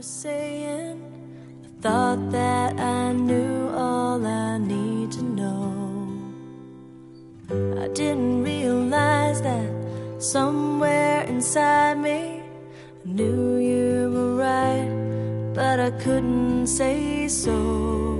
was saying, I thought that I knew all I need to know. I didn't realize that somewhere inside me I knew you were right, but I couldn't say so.